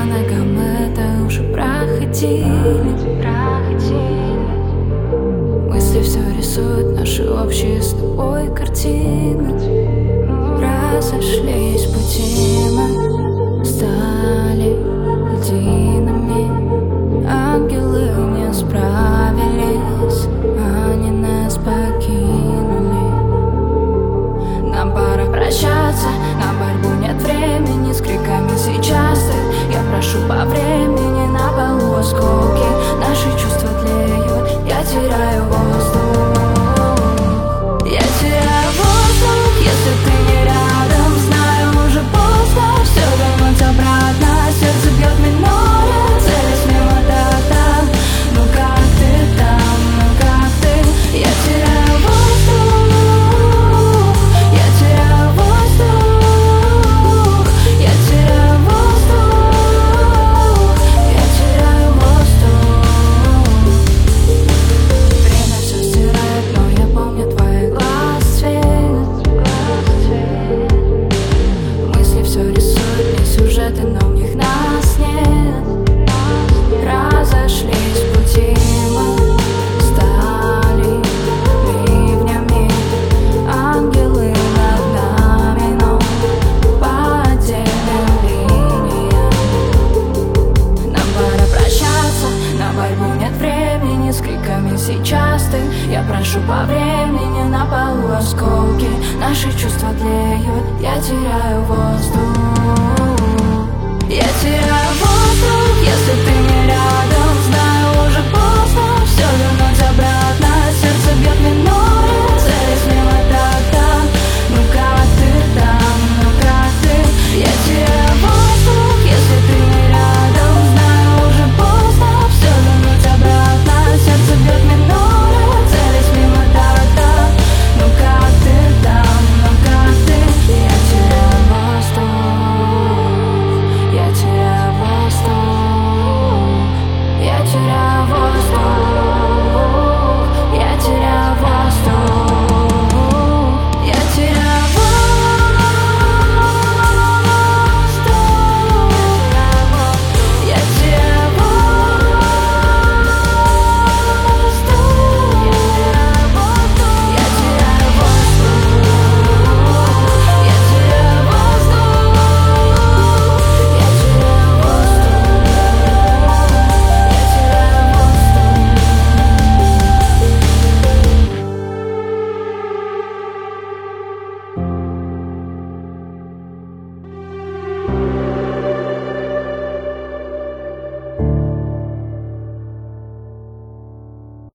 ногам это уже проходили. Мысли все рисуют наши общие с тобой картины. Разошлись пути, мы стали льдинами. Ангелы не справились, они нас покинули. Нам пора прощаться, на борьбу нет времени. С криками сейчас я прошу по времени. На полу осколки, наши чувства тлеют. Я теряю воздух, я теряю воздух. Если ты не рядом, знаю, уже поздно все вернуть обратно. Сердце бьет миноре, целясь мимо такта. Ну как ты там, ну как ты? Я теряю воздух, я теряю воздух, я теряю воздух, я теряю воздух. Время все стирает, но я помню твои глаз цвет. Мысли все рисуют мне сюжеты, но в них нас нет. Разошлись пути, мы стали ливнями. Ангелы над нами, но по отдельным линиям. Нам пора прощаться, на борьбу нет времени. С криками сейчас я прошу по времени. На полу осколки, наши чувства тлеют. Я теряю воздух, я теряю воздух.